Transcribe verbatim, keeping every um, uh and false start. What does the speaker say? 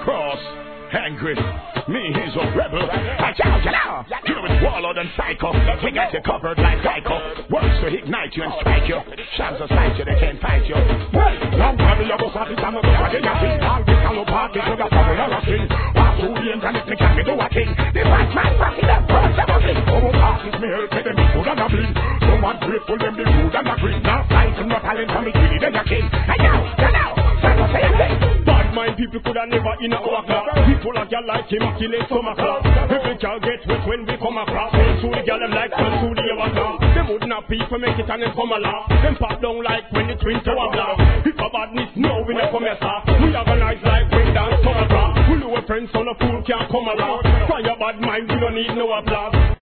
cross. Angry, me is a rebel. I chow you now. You with warlord and psycho. We get you covered like psycho. Words to ignite you and strike you. Shells to sight you, they can't fight you. Well, long time you go party, I'm not going to get nothing. I'll be callow party, so that's how we are a thing. Pass through the internet, me can't do a thing. The bad man party, them birds have a thing. Oh, parties me help, them be good and a bling. Someone grateful, them be good and a green. Now fight them, no talent, come me greedy, then a king. And now, and now, time to say a thing. Bad mind people could have never in a our club. People like y'all like him, kill it from a club. Every girl get wet when we come across. When to the girl them like when to the other club. Them would not people make it and then come along. Them pop down like when the twin tower blast. If a badness, no, we never come here, sir. We organize like break dance, summer club. We know a friends on a fool can't come around. Try your bad mind, we don't need no applause.